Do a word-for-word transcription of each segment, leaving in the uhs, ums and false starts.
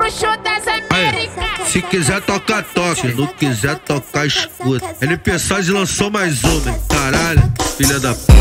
bruxo das Américas. Se quiser tocar, toca. Se não quiser tocar, escuta. N P Sage lançou mais uma, hein? Caralho, filha da puta.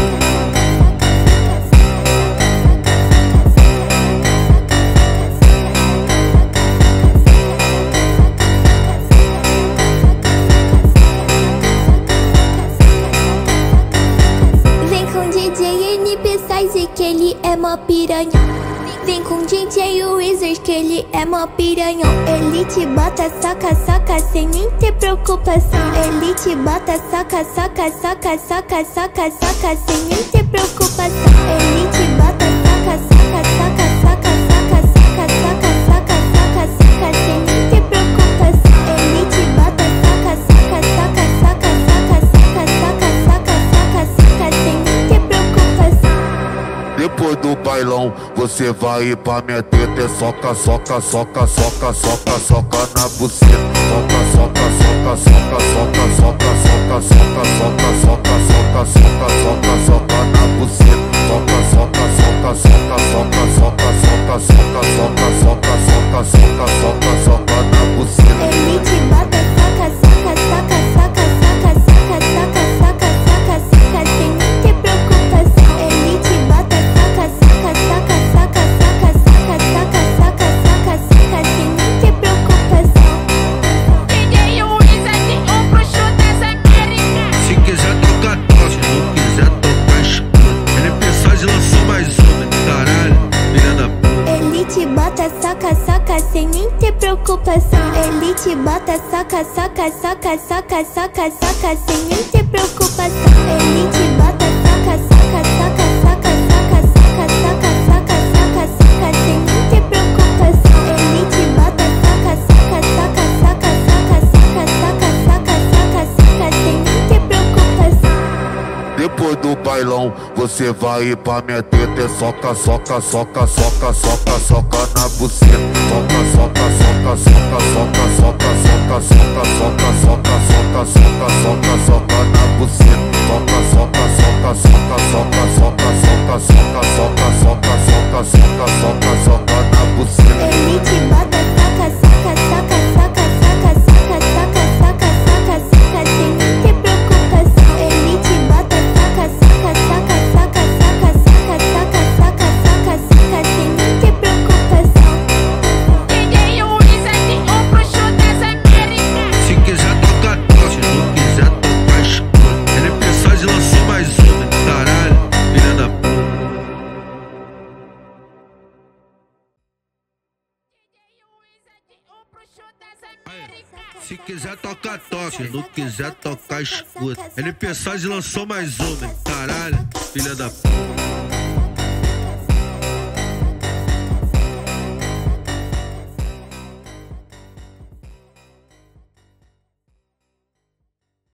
Que ele é mó piranha. Vem com D J Wizard que ele é mó piranhão. Ele te bota, saca, saca, sem nem ter preocupação. Ele te bota, saca, saca, saca, saca, saca, saca, sem nem ter preocupação. Ele te bota, saca, saca, saca, saca, saca, saca, saca, saca, saca, saca, sem nem ter preocupação. Ele te bota, saca, saca, saca, saca, saca, saca, saca, saca, saca, saca, sem nem ter preocupação. Depois do bailão, você vai ir pra minha teta. É soca, soca, soca, soca, soca, soca na buceta. Soca, soca, soca, soca, soca, soca, soca, soca, soca, soca, soca, soca, soca, soca na buceta. Soca, soca, soca, soca, soca, soca, soca, soca, soca, soca, soca, soca, soca, soca na buceta. Ele te bota, saca, saca, saca, saca, saca, saca, saca, saca, saca, saca, sem nem ter preocupação. Ele te bota, saca, saca, saca, saca, saca, saca, saca, saca, saca, saca, sem nem ter preocupação. D J Wizard, o bruxo das Américas. Se quiser tocar, toca. Se não quiser tocar, escuta. N P Sage lançou mais uma, hein? Caralho, filha da puta. Ele te bota, saca, saca, sem nem ter preocupação. Ele te bota, saca, saca, saca, saca, saca, saca, sem nem ter preocupação. Ele te bota, saca, saca, saca, saca, saca, saca, saca, saca, saca, saca, sem nem ter preocupação. Ele te bota, saca, saca, saca, saca, saca, saca, saca, saca, saca, saca, sem nem ter preocupação. Depois do bailão, você vai ir pra minha teta. É soca, soca, soca, soca, soca, soca na buceta. Soca, soca, soca, soca, soca, soca, soca, soca, soca, soca, soca, soca, soca, soca na buceta. Soca, soca, soca, soca, soca, soca, soca, soca, soca, soca, soca, soca, soca, soca na buceta. Ele te bota, saca, saca, saca, saca, saca, saca, saca, saca, saca, saca, sem nem ter preocupação. Ele te bota, saca, saca, saca, saca, saca, saca, saca, saca, saca, saca, sem nem ter preocupação. D J Wizard, o bruxo das Américas. Se quiser tocar, toca. Se não quiser tocar, escuta. N P Sage lançou mais uma, hein? Caralho, filha da puta. O bruxo das Américas. Se quiser tocar, toca. Se não quiser tocar, escuta. N P Sage lançou mais uma, hein? Caralho, filha da puta.